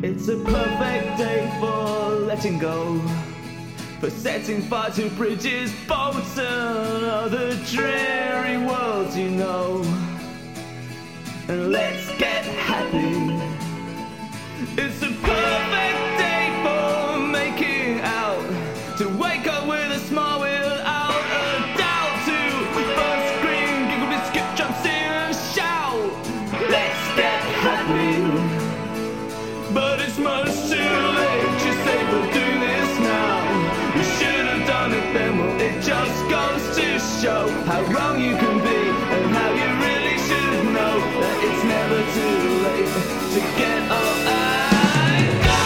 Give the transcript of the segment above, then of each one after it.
It's a perfect day for letting go, for setting fire to bridges, boats and other dreary worlds you know. And let's get happy. It's a perfect day for making out, to wake up with a smile without a doubt, to first scream, giggle, skip, jump, sing and shout. Let's get happy. But it's much too late to say we'll do this now. We should have done it then. Well, it just goes to show how wrong you can be, and how you really should know that it's never too late to get up and go.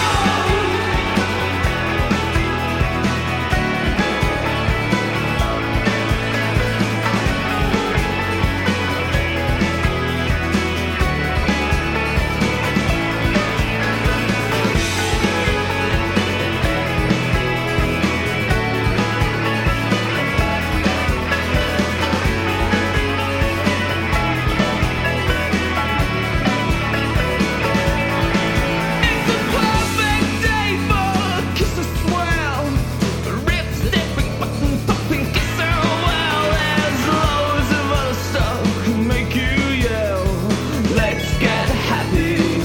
Make you yell, let's get happy.